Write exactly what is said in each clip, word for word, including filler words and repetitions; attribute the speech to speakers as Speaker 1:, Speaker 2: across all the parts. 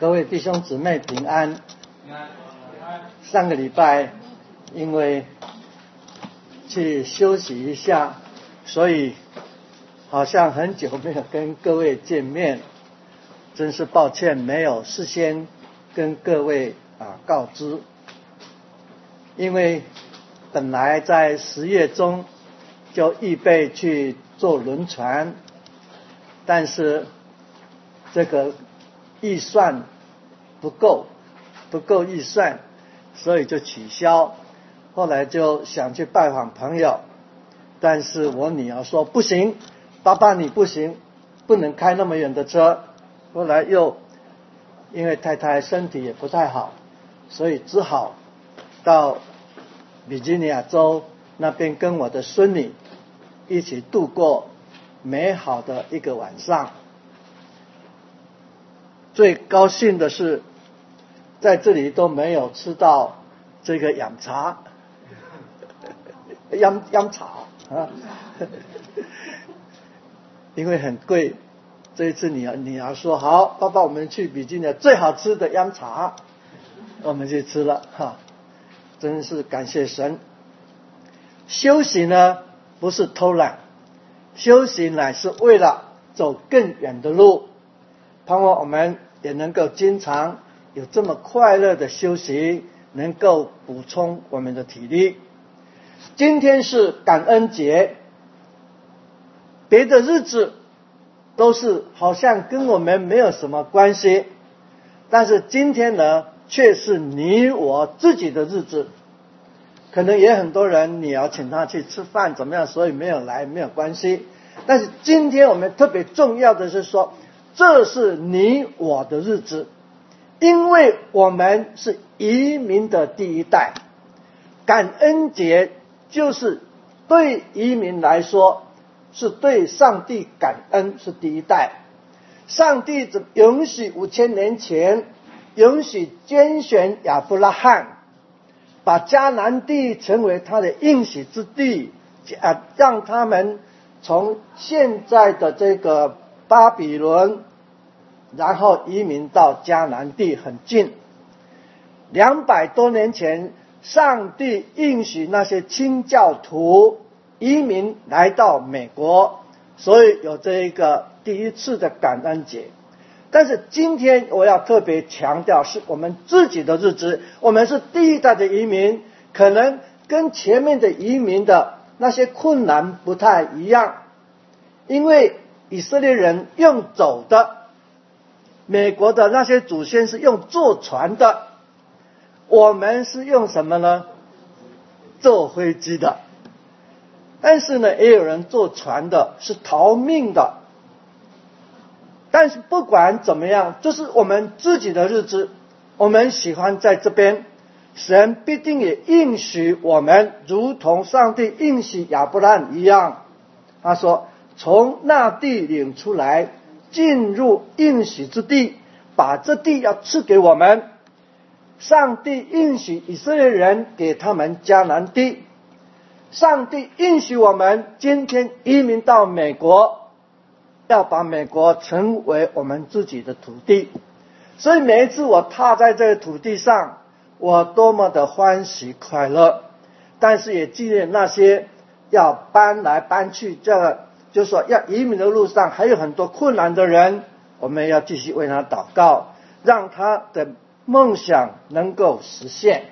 Speaker 1: 各位弟兄姊妹平安。上个礼拜因为去休息一下，所以好像很久没有跟各位见面，真是抱歉没有事先跟各位啊告知。因为本来在十月中就预备去坐轮船，但是这个预算不够，不够预算，所以就取消。后来就想去拜访朋友，但是我女儿说不行，爸爸你不行，不能开那么远的车。后来又因为太太身体也不太好，所以只好到维吉尼亚州那边跟我的孙女一起度过美好的一个晚上。最高兴的是在这里都没有吃到这个养茶央央茶啊，因为很贵。这一次女儿女儿说好，爸爸我们去比基尼最好吃的央茶，我们去吃了哈，真是感谢神。休息呢不是偷懒，休息乃是为了走更远的路，盼望我们也能够经常有这么快乐的休息，能够补充我们的体力。今天是感恩节，别的日子都是好像跟我们没有什么关系，但是今天呢却是你我自己的日子。可能也很多人你要请他去吃饭怎么样，所以没有来，没有关系。但是今天我们特别重要的是说，这是你我的日子，因为我们是移民的第一代。感恩节就是对移民来说是对上帝感恩，是第一代。上帝允许五千年前允许拣选亚伯拉罕，把迦南地成为他的应许之地，啊，让他们从现在的这个巴比伦然后移民到迦南地很近。两百多年前上帝应许那些清教徒移民来到美国，所以有这一个第一次的感恩节。但是今天我要特别强调，是我们自己的日子，我们是第一代的移民，可能跟前面的移民的那些困难不太一样，因为以色列人用走的，美国的那些祖先是用坐船的，我们是用什么呢？坐飞机的。但是呢也有人坐船的，是逃命的。但是不管怎么样，这是我们自己的日子，我们喜欢在这边，神必定也应许我们，如同上帝应许亚伯拉罕一样。他说从那地领出来，进入应许之地，把这地要赐给我们。上帝应许以色列人给他们迦南地，上帝应许我们今天移民到美国，要把美国成为我们自己的土地。所以每一次我踏在这个土地上，我多么的欢喜快乐。但是也纪念那些要搬来搬去，这个就是说要移民的路上还有很多困难的人，我们要继续为他祷告，让他的梦想能够实现。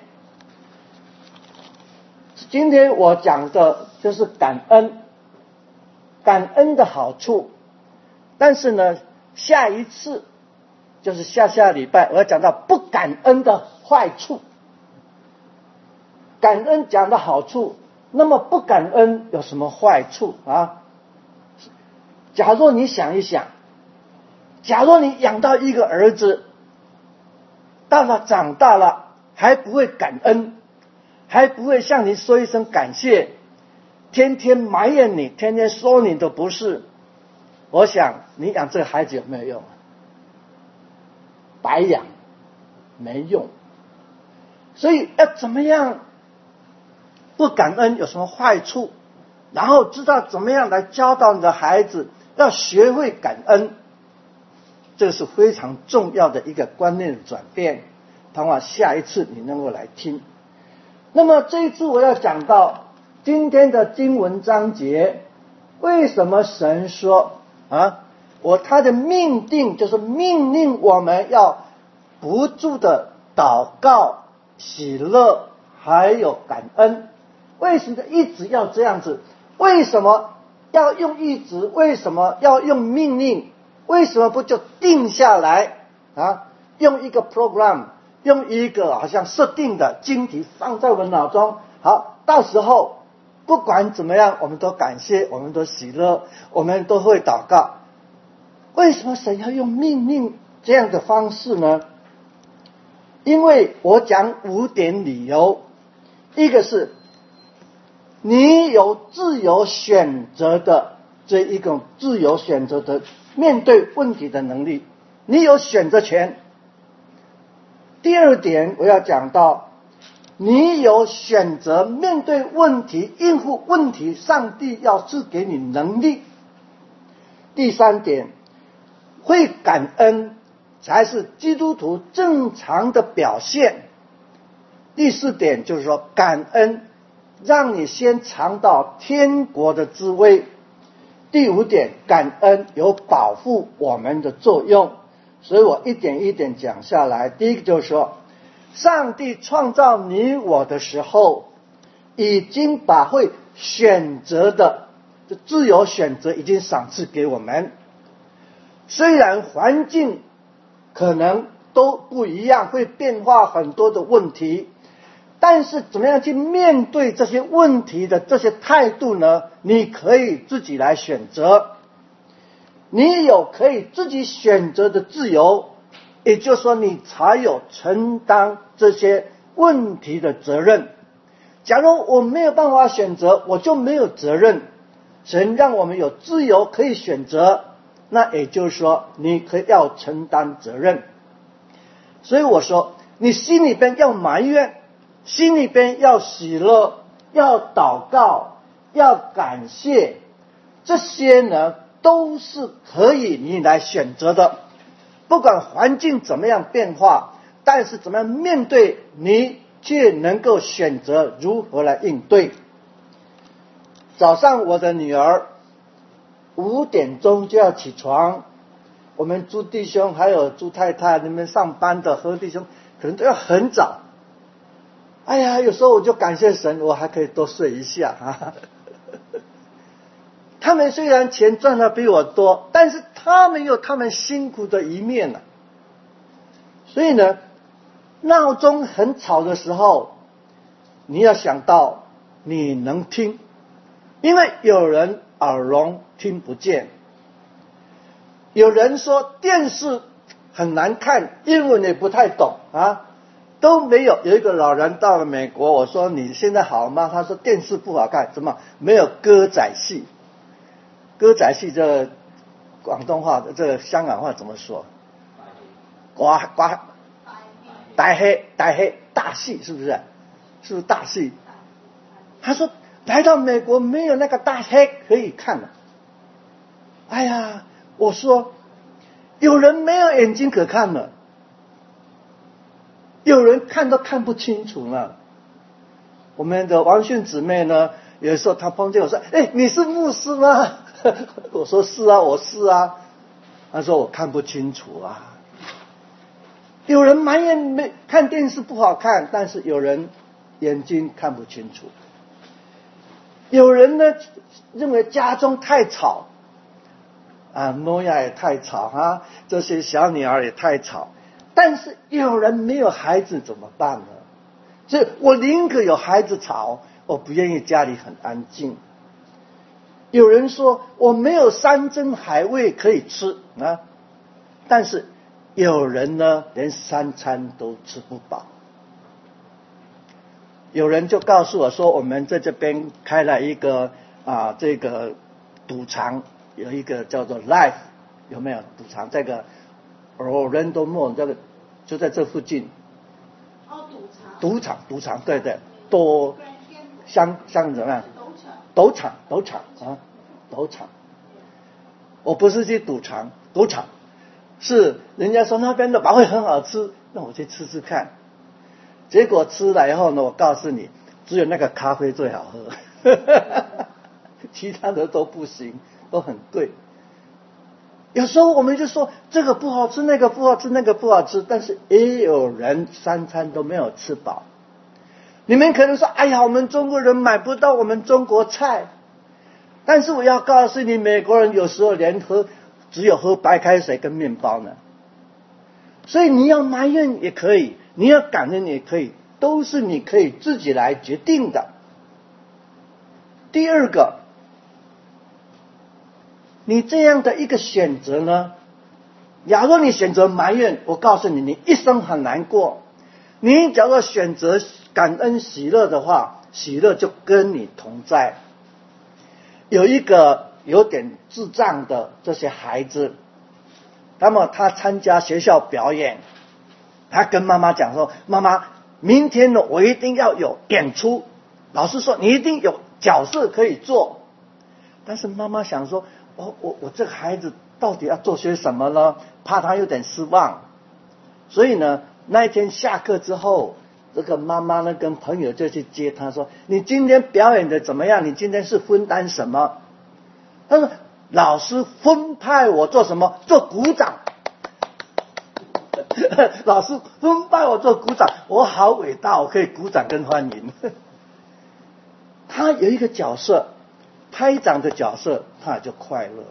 Speaker 1: 今天我讲的就是感恩，感恩的好处。但是呢下一次就是下下礼拜我要讲到不感恩的坏处。感恩讲的好处，那么不感恩有什么坏处啊？假如你想一想，假如你养到一个儿子，到了长大了还不会感恩，还不会向你说一声感谢，天天埋怨你，天天说你的不是，我想你养这个孩子有没有用？白养，没用。所以要怎么样不感恩有什么坏处，然后知道怎么样来教导你的孩子要学会感恩， 这是非常重要的一个观念的转变，盼望下一次你能够来听。那么这一次我要讲到今天的经文章节，为什么神说啊，我他的命定就是命令我们要不住的祷告、喜乐还有感恩？为什么一直要这样子？为什么要用一直？为什么要用命令？为什么不就定下来啊？用一个 program， 用一个好像设定的经题放在我们脑中，好，到时候不管怎么样，我们都感谢，我们都喜乐，我们都会祷告。为什么神要用命令这样的方式呢？因为我讲五点理由。一个是你有自由选择的这一种自由选择的面对问题的能力，你有选择权。第二点我要讲到，你有选择面对问题、应付问题，上帝要赐给你能力。第三点，会感恩才是基督徒正常的表现。第四点就是说，感恩让你先尝到天国的滋味。第五点，感恩有保护我们的作用。所以我一点一点讲下来。第一个就是说，上帝创造你我的时候，已经把会选择的自由选择已经赏赐给我们。虽然环境可能都不一样，会变化很多的问题，但是怎么样去面对这些问题的这些态度呢？你可以自己来选择，你有可以自己选择的自由，也就是说你才有承担这些问题的责任。假如我没有办法选择，我就没有责任。神让我们有自由可以选择，那也就是说你可以要承担责任。所以我说，你心里边要埋怨，心里边要喜乐，要祷告，要感谢，这些呢都是可以你来选择的。不管环境怎么样变化，但是怎么样面对，你却能够选择如何来应对。早上我的女儿五点钟就要起床，我们朱弟兄还有朱太太你们上班的何弟兄可能都要很早。哎呀，有时候我就感谢神，我还可以多睡一下啊。他们虽然钱赚的比我多，但是他们有他们辛苦的一面啊。所以呢，闹钟很吵的时候，你要想到你能听，因为有人耳聋听不见。有人说电视很难看，英文也不太懂啊，都没有。有一个老人到了美国，我说你现在好吗？他说电视不好看，怎么没有歌仔戏？歌仔戏这广东话的，这香港话怎么说？呱呱，大黑大黑大戏是不是？是不是大戏？他说来到美国没有那个大黑可以看了。哎呀，我说有人没有眼睛可看了，有人看都看不清楚了。我们的王训姊妹呢，有时候她碰见我说：“哎，你是牧师吗？”我说：“是啊，我是啊。”她说：“我看不清楚啊。”有人埋怨没看电视不好看，但是有人眼睛看不清楚。有人呢认为家中太吵啊，诺亚也太吵啊，这些小女儿也太吵。但是有人没有孩子怎么办呢？所以我宁可有孩子吵，我不愿意家里很安静。有人说我没有山珍海味可以吃啊，但是有人呢连三餐都吃不饱。有人就告诉我说，我们在这边开了一个啊这个赌场，有一个叫做 Life， 有没有赌场？这个 Orlando Mall 这个就在这附近。
Speaker 2: 哦，赌场。
Speaker 1: 赌场，赌场，对对，多像像怎么样？赌场，赌场啊，赌场。我不是去赌场，赌场。 是人家说那边的法会很好吃，那我去吃吃看。结果吃了以后呢，我告诉你，只有那个咖啡最好喝，其他的都不行，都很贵。有时候我们就说这个不好吃，那个不好吃，那个不好吃，但是也有人三餐都没有吃饱。你们可能说，哎呀，我们中国人买不到我们中国菜，但是我要告诉你，美国人有时候连喝只有喝白开水跟面包呢。所以你要埋怨也可以，你要感恩也可以，都是你可以自己来决定的。第二个，你这样的一个选择呢，假如你选择埋怨，我告诉你，你一生很难过。你假如选择感恩喜乐的话，喜乐就跟你同在。有一个有点智障的这些孩子，那么他参加学校表演，他跟妈妈讲说，妈妈，明天呢我一定要有演出，老师说你一定有角色可以做。但是妈妈想说，我我我这个孩子到底要做些什么呢？怕他有点失望。所以呢，那一天下课之后，这个妈妈呢跟朋友就去接他，说，你今天表演的怎么样？你今天是分担什么？他说，老师分派我做什么？做鼓掌。老师分派我做鼓掌，我好伟大，我可以鼓掌跟欢迎。他有一个角色，拍掌的角色，他就快乐了。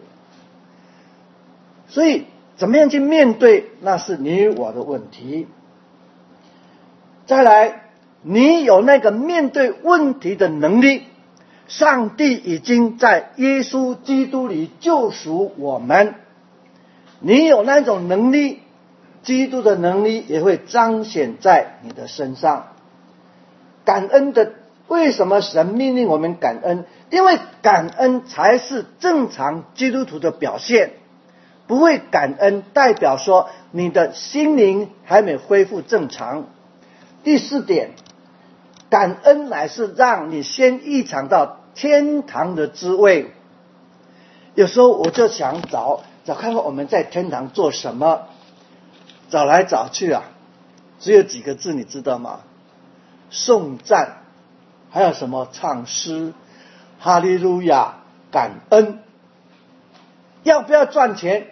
Speaker 1: 所以怎么样去面对，那是你我的问题。再来，你有那个面对问题的能力，上帝已经在耶稣基督里救赎我们，你有那种能力，基督的能力也会彰显在你的身上。感恩的，为什么神命令我们感恩？因为感恩才是正常基督徒的表现。不会感恩代表说你的心灵还没恢复正常。第四点，感恩乃是让你先预尝到天堂的滋味。有时候我就想找找看看我们在天堂做什么，找来找去啊，只有几个字，你知道吗？颂赞，还有什么唱诗，哈利路亚，感恩。要不要赚钱？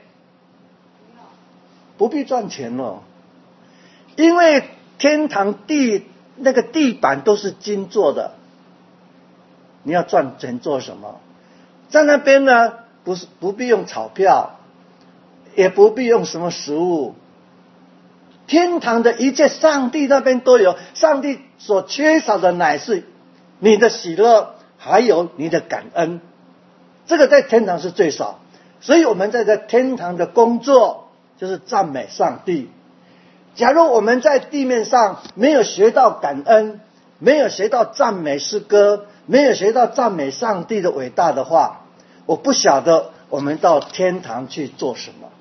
Speaker 1: 不必赚钱了，因为天堂地那个地板都是金做的，你要赚钱做什么？在那边呢，不是不必用钞票，也不必用什么食物。天堂的一切，上帝那边都有，上帝所缺少的乃是你的喜乐，还有你的感恩。这个在天堂是最少，所以我们在这天堂的工作就是赞美上帝。假如我们在地面上没有学到感恩，没有学到赞美诗歌，没有学到赞美上帝的伟大的话，我不晓得我们到天堂去做什么。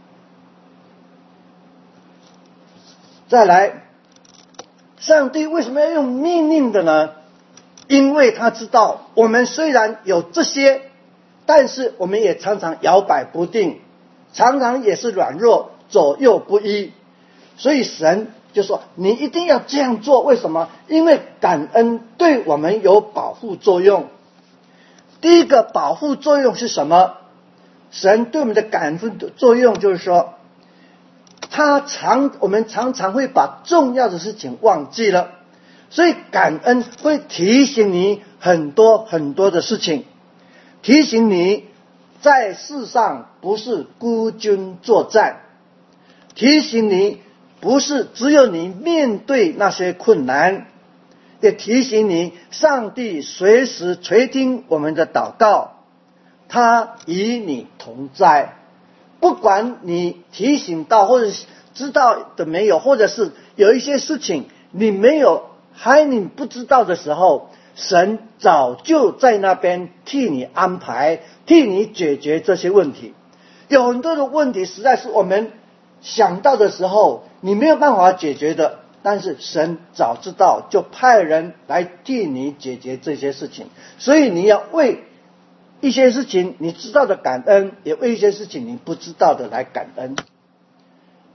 Speaker 1: 再来，上帝为什么要用命令的呢？因为他知道我们虽然有这些，但是我们也常常摇摆不定，常常也是软弱，左右不一。所以神就说你一定要这样做，为什么？因为感恩对我们有保护作用。第一个保护作用是什么？神对我们的感恩作用就是说，他常我们常常会把重要的事情忘记了，所以感恩会提醒你很多很多的事情，提醒你在世上不是孤军作战，提醒你不是只有你面对那些困难，也提醒你上帝随时垂听我们的祷告，他与你同在。不管你提醒到或者知道的没有，或者是有一些事情你没有还你不知道的时候，神早就在那边替你安排，替你解决这些问题。有很多的问题实在是我们想到的时候你没有办法解决的，但是神早知道，就派人来替你解决这些事情。所以你要为一些事情你知道的感恩，也为一些事情你不知道的来感恩。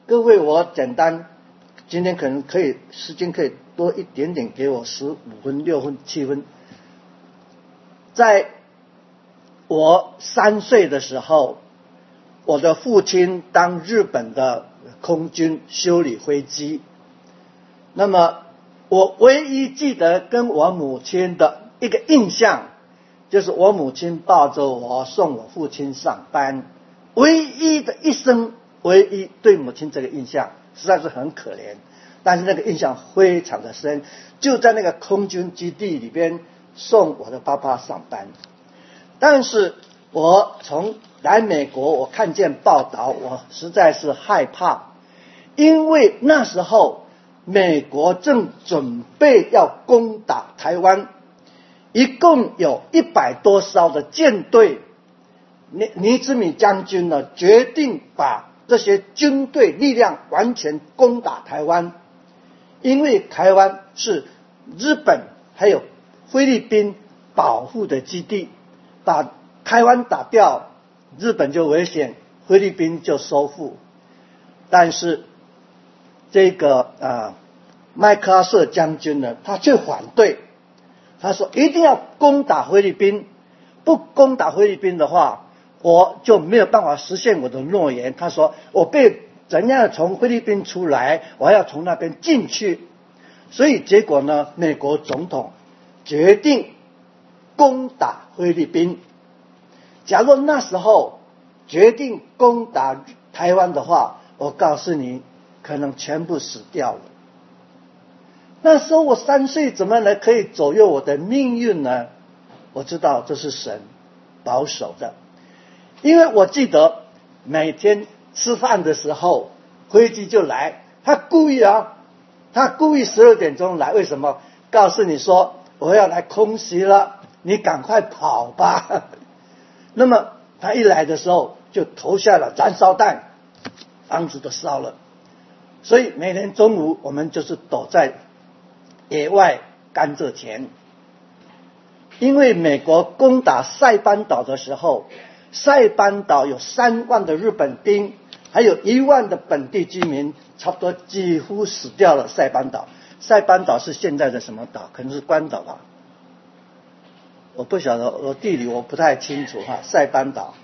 Speaker 1: 各位，我简单，今天可能可以时间可以多一点点，给我十五分、六分、七分。在我三岁的时候，我的父亲当日本的空军修理飞机。那么我唯一记得跟我母亲的一个印象，就是我母亲抱着我送我父亲上班，唯一的一生，唯一对母亲这个印象实在是很可怜，但是那个印象非常的深，就在那个空军基地里边送我的爸爸上班。但是我从来美国，我看见报道，我实在是害怕，因为那时候美国正准备要攻打台湾，一共有一百多艘的舰队。尼尼兹米将军呢，决定把这些军队力量完全攻打台湾，因为台湾是日本还有菲律宾保护的基地，把台湾打掉，日本就危险，菲律宾就收复。但是这个啊，麦克阿瑟将军呢，他却反对，他说一定要攻打菲律宾，不攻打菲律宾的话，我就没有办法实现我的诺言。他说我被怎样从菲律宾出来，我要从那边进去。所以结果呢，美国总统决定攻打菲律宾。假如那时候决定攻打台湾的话，我告诉你，可能全部死掉了。那时候我三岁，怎么能可以左右我的命运呢？我知道这是神保守的，因为我记得每天吃饭的时候，飞机就来，他故意啊，他故意十二点钟来，为什么？告诉你说我要来空袭了，你赶快跑吧。那么他一来的时候，就投下了燃烧弹，房子都烧了。所以每天中午我们就是躲在野外甘蔗田。因为美国攻打塞班岛的时候，塞班岛有三万的日本兵，还有一万的本地居民，差不多几乎死掉了。塞班岛，塞班岛是现在的什么岛？可能是关岛吧，我不晓得，我地理我不太清楚哈。塞班岛，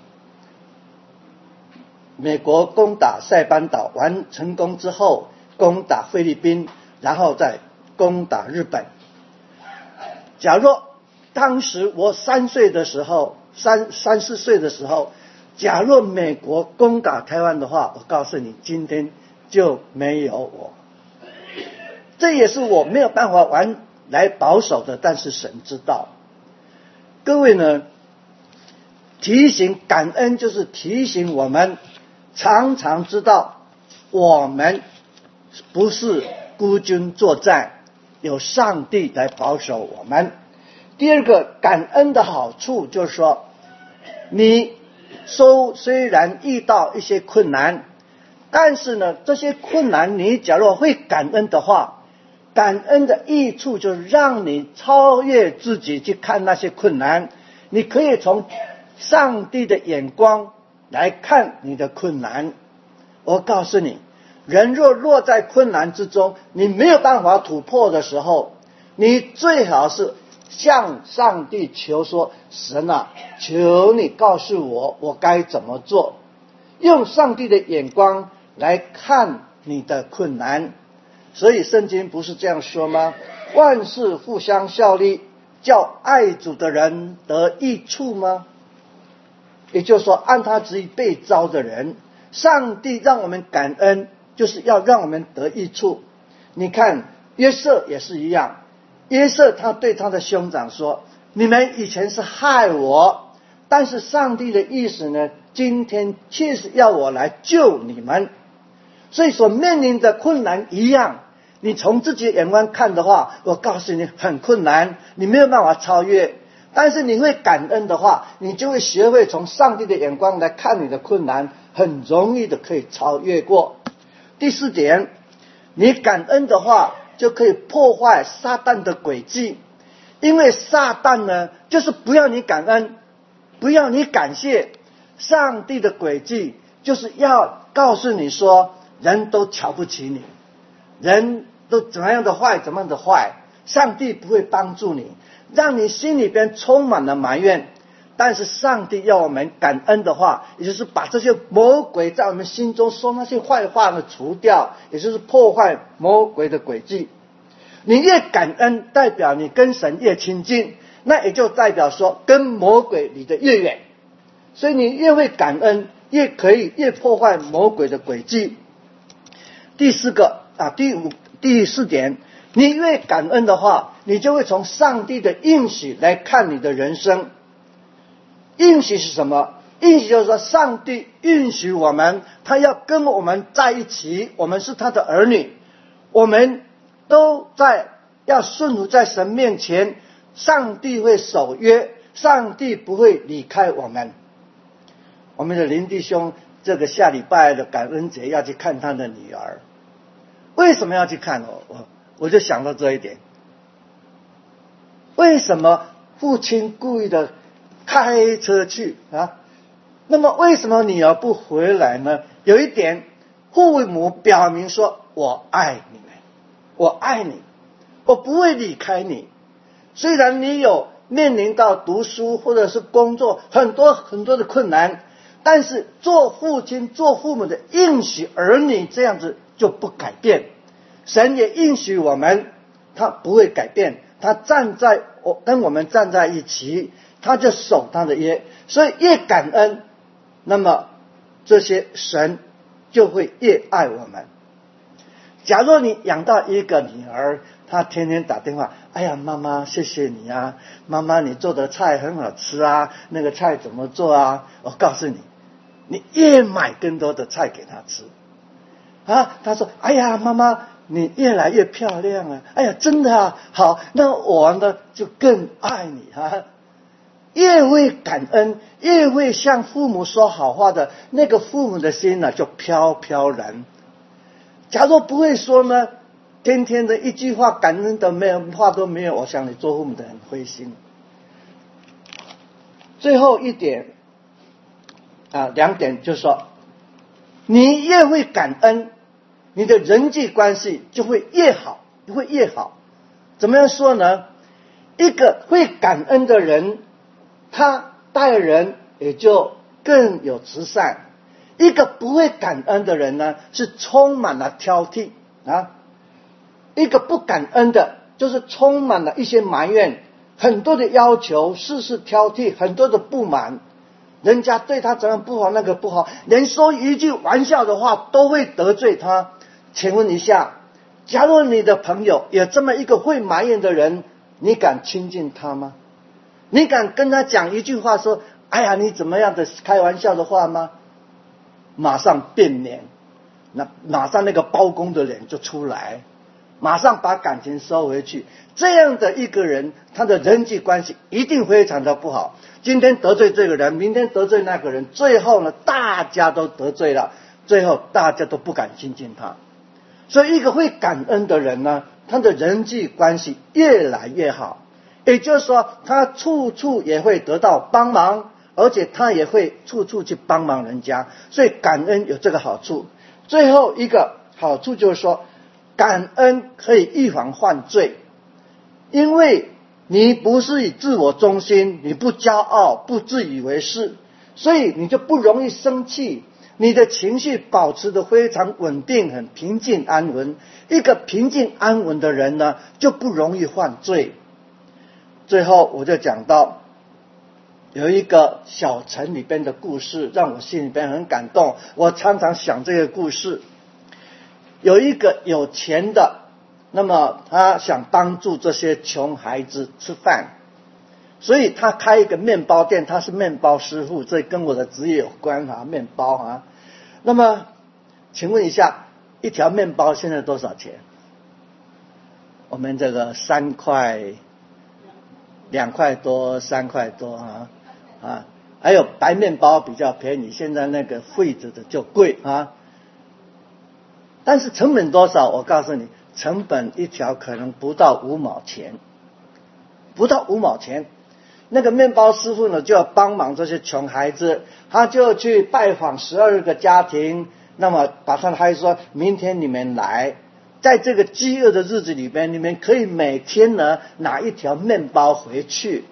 Speaker 1: 美国攻打塞班岛完成功之后，攻打菲律宾，然后再攻打日本。假若当时我三岁的时候，三三四岁的时候，假若美国攻打台湾的话，我告诉你，今天就没有我。这也是我没有办法完来保守的，但是神知道。各位呢，提醒感恩就是提醒我们常常知道我们不是孤军作战，有上帝来保守我们。第二个感恩的好处就是说，你虽然遇到一些困难，但是呢，这些困难你假如会感恩的话，感恩的益处就是让你超越自己去看那些困难，你可以从上帝的眼光来看你的困难。我告诉你，人若落在困难之中，你没有办法突破的时候，你最好是向上帝求说，神啊，求你告诉我我该怎么做，用上帝的眼光来看你的困难。所以圣经不是这样说吗？万事互相效力，叫爱主的人得益处吗？也就是说，按他旨意被召的人，上帝让我们感恩，就是要让我们得益处。你看约瑟也是一样，约瑟他对他的兄长说，你们以前是害我，但是上帝的意思呢，今天确实要我来救你们。所以所面临的困难一样，你从自己的眼光看的话，我告诉你很困难，你没有办法超越。但是你会感恩的话，你就会学会从上帝的眼光来看你的困难，很容易的可以超越过。第四点，你感恩的话就可以破坏撒旦的诡计。因为撒旦呢，就是不要你感恩，不要你感谢。上帝的诡计就是要告诉你说， 人都瞧不起你，人都怎么样的坏怎么样的坏，上帝不会帮助你，让你心里边充满了埋怨。但是上帝要我们感恩的话，也就是把这些魔鬼在我们心中说那些坏话呢除掉，也就是破坏魔鬼的诡计。你越感恩，代表你跟神越亲近，那也就代表说跟魔鬼离得越远。所以你越会感恩，越可以越破坏魔鬼的诡计。第四个啊，第五第四点，你越感恩的话，你就会从上帝的应许来看你的人生。应许是什么？应许就是说，上帝允许我们，他要跟我们在一起，我们是他的儿女，我们都在要顺服在神面前，上帝会守约，上帝不会离开我们。我们的林弟兄这个下礼拜的感恩节要去看他的女儿，为什么要去看？我我我就想到这一点，为什么父亲故意的开车去啊？那么为什么女儿不回来呢？有一点，父母表明说，我爱你们，我爱你，我不会离开你。虽然你有面临到读书或者是工作很多很多的困难，但是做父亲做父母的应许儿女这样子就不改变。神也应许我们，他不会改变，他站在我跟我们站在一起，他就守他的约。所以越感恩，那么这些神就会越爱我们。假如你养到一个女儿，她天天打电话，哎呀妈妈谢谢你啊，妈妈你做的菜很好吃啊，那个菜怎么做啊？我告诉你，你越买更多的菜给她吃啊。她说，哎呀妈妈你越来越漂亮啊，哎呀真的啊，好，那我呢就更爱你啊。越会感恩，越会向父母说好话的，那个父母的心呢就飘飘然。假如不会说呢，天天的一句话感恩的没有话都没有，我想你做父母的很灰心。最后一点啊，两点就是说，你越会感恩，你的人际关系就会越好，会越好。怎么样说呢？一个会感恩的人，他待人也就更有慈善。一个不会感恩的人呢，是充满了挑剔啊。一个不感恩的，就是充满了一些埋怨，很多的要求，事事挑剔，很多的不满。人家对他怎样不好，那个不好，连说一句玩笑的话都会得罪他。请问一下，假如你的朋友有这么一个会埋怨的人，你敢亲近他吗？你敢跟他讲一句话说，哎呀你怎么样的开玩笑的话吗？马上变脸，那马上那个包公的脸就出来，马上把感情收回去。这样的一个人，他的人际关系一定非常的不好。今天得罪这个人，明天得罪那个人，最后呢大家都得罪了，最后大家都不敢亲近他。所以一个会感恩的人呢，他的人际关系越来越好，也就是说他处处也会得到帮忙，而且他也会处处去帮忙人家。所以感恩有这个好处。最后一个好处就是说，感恩可以预防犯罪，因为你不是以自我中心，你不骄傲，不自以为是，所以你就不容易生气，你的情绪保持得非常稳定，很平静安稳。一个平静安稳的人呢，就不容易犯罪。最后我就讲到有一个小城里边的故事，让我心里边很感动，我常常想这个故事。有一个有钱的，那么他想帮助这些穷孩子吃饭，所以他开一个面包店，他是面包师傅，这跟我的职业有关啊，面包啊。那么请问一下，一条面包现在多少钱？我们这个三块两块多三块多啊啊，还有白面包比较便宜，现在那个惠子的就贵啊。但是成本多少？我告诉你，成本一条可能不到五毛钱，不到五毛钱。那个面包师傅呢，就要帮忙这些穷孩子，他就去拜访十二个家庭， 那么把他的孩子说，明天你们来，在这个饥饿的日子里边，你们可以每天呢拿一条面包回去。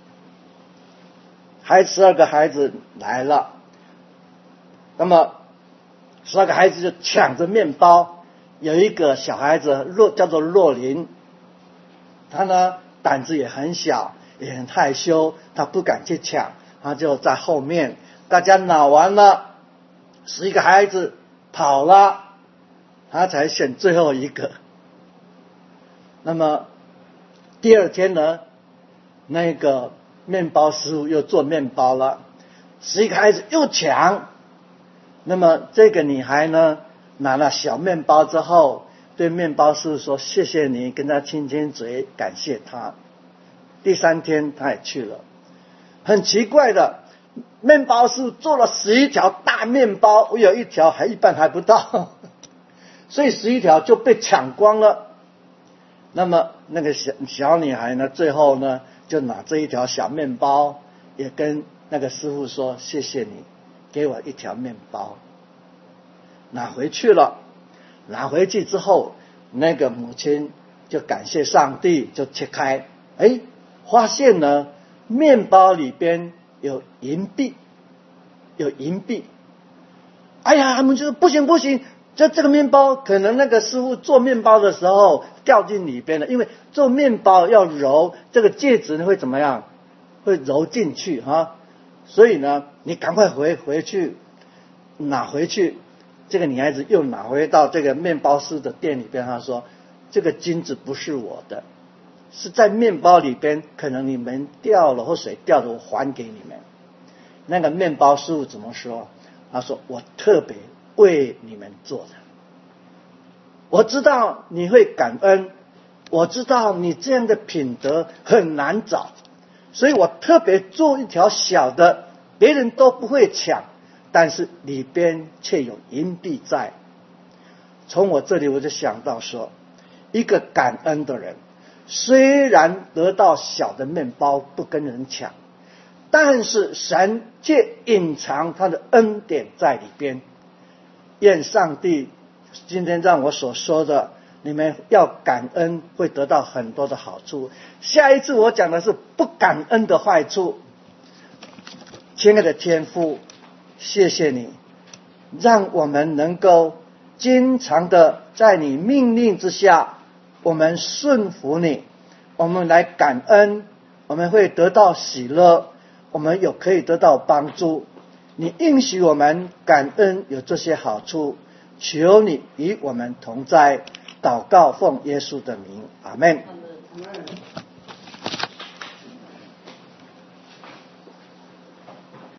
Speaker 1: 还十二个孩子来了，那么十二个孩子就抢着面包。有一个小孩子洛叫做洛林，他呢胆子也很小，也很害羞，他不敢去抢，他就在后面。大家拿完了，十一个孩子跑了，他才选最后一个。那么第二天呢，那个面包师傅又做面包了，十一个孩子又抢。那么这个女孩呢，拿了小面包之后，对面包师傅说：“谢谢你。”跟他亲亲嘴，感谢他。第三天他也去了，很奇怪的，面包师傅做了十一条大面包，我有一条还一半还不到，所以十一条就被抢光了。那么那个小小女孩呢，最后呢就拿这一条小面包，也跟那个师傅说：“谢谢你，给我一条面包。”拿回去了，拿回去之后，那个母亲就感谢上帝，就切开，哎，发现呢面包里边有银币，有银币。哎呀，他们就说不行不行，这这个面包可能那个师傅做面包的时候掉进里边了，因为做面包要揉，这个戒指呢会怎么样？会揉进去哈，所以呢，你赶快回回去拿回去。这个女孩子又拿回到这个面包师的店里边，她说：“这个金子不是我的，是在面包里边，可能你们掉了或水掉了，我还给你们。”那个面包师傅怎么说？他说：“我特别为你们做的，我知道你会感恩，我知道你这样的品德很难找，所以我特别做一条小的，别人都不会抢。”但是里边却有银币在。从我这里我就想到说，一个感恩的人，虽然得到小的面包不跟人抢，但是神却隐藏他的恩典在里边。愿上帝今天让我所说的，你们要感恩，会得到很多的好处。下一次我讲的是不感恩的坏处。亲爱的天父，谢谢你，让我们能够经常的在你命令之下，我们顺服你，我们来感恩，我们会得到喜乐，我们有可以得到帮助。你应许我们感恩有这些好处，求你与我们同在。祷告奉耶稣的名，阿们。